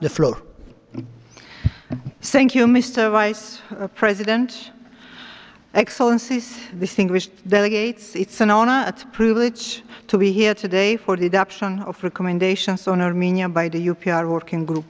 the floor. Thank you, Mr. Vice President. Excellencies, distinguished delegates, it's an honor and privilege to be here today for the adoption of recommendations on Armenia by the UPR Working Group.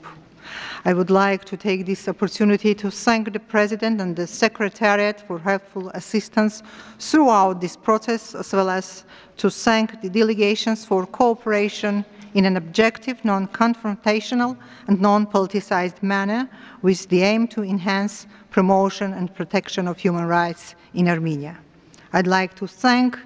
I would like to take this opportunity to thank the President and the Secretariat for helpful assistance throughout this process, as well as to thank the delegations for cooperation in an objective, non-confrontational and non-politicized manner with the aim to enhance promotion and protection of human rights in Armenia. I'd like to thank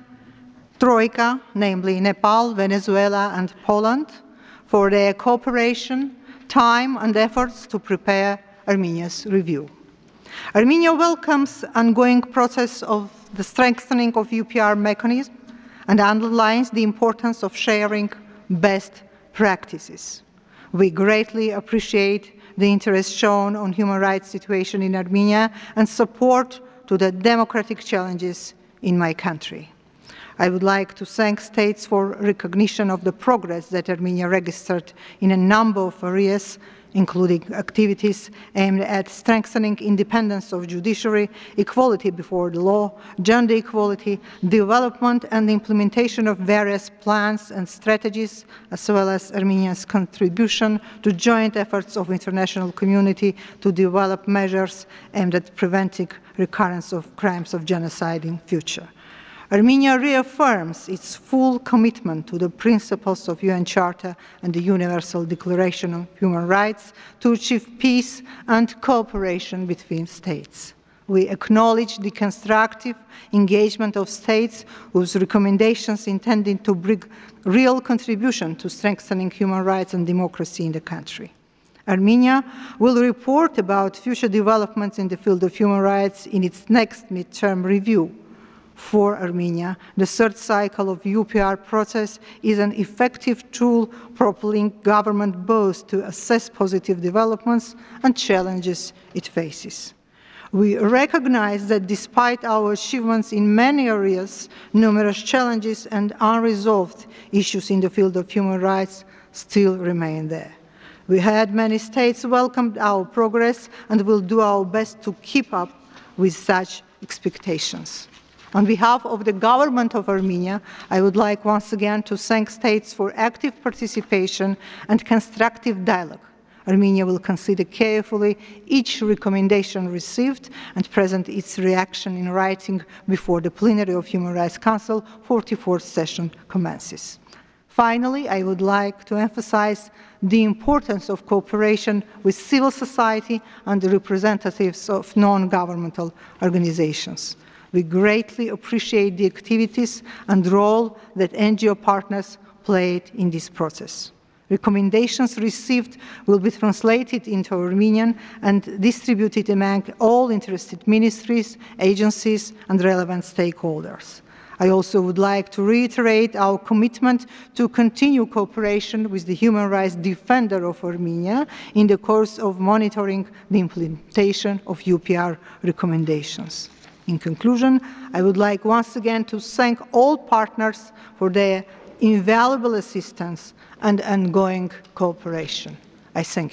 Troika, namely Nepal, Venezuela and Poland, for their cooperation, time and efforts to prepare Armenia's review. Armenia welcomes the ongoing process of the strengthening of UPR mechanism and underlines the importance of sharing best practices. We greatly appreciate the interest shown on human rights situation in Armenia and support to the democratic challenges in my country. I would like to thank states for recognition of the progress that Armenia registered in a number of areas, including activities aimed at strengthening independence of judiciary, equality before the law, gender equality, development and implementation of various plans and strategies, as well as Armenia's contribution to joint efforts of international community to develop measures aimed at preventing recurrence of crimes of genocide in future. Armenia reaffirms its full commitment to the principles of UN Charter and the Universal Declaration of Human Rights to achieve peace and cooperation between states. We acknowledge the constructive engagement of states whose recommendations intended to bring real contribution to strengthening human rights and democracy in the country. Armenia will report about future developments in the field of human rights in its next midterm review. For Armenia, the third cycle of UPR process is an effective tool propelling government both to assess positive developments and challenges it faces. We recognize that despite our achievements in many areas, numerous challenges and unresolved issues in the field of human rights still remain there. We had many states welcomed our progress and will do our best to keep up with such expectations. On behalf of the government of Armenia, I would like once again to thank states for active participation and constructive dialogue. Armenia will consider carefully each recommendation received and present its reaction in writing before the plenary of Human Rights Council 44th session commences. Finally, I would like to emphasize the importance of cooperation with civil society and the representatives of non-governmental organizations. We greatly appreciate the activities and role that NGO partners played in this process. Recommendations received will be translated into Armenian and distributed among all interested ministries, agencies, and relevant stakeholders. I also would like to reiterate our commitment to continue cooperation with the human rights defender of Armenia in the course of monitoring the implementation of UPR recommendations. In conclusion, I would like once again to thank all partners for their invaluable assistance and ongoing cooperation. I thank you.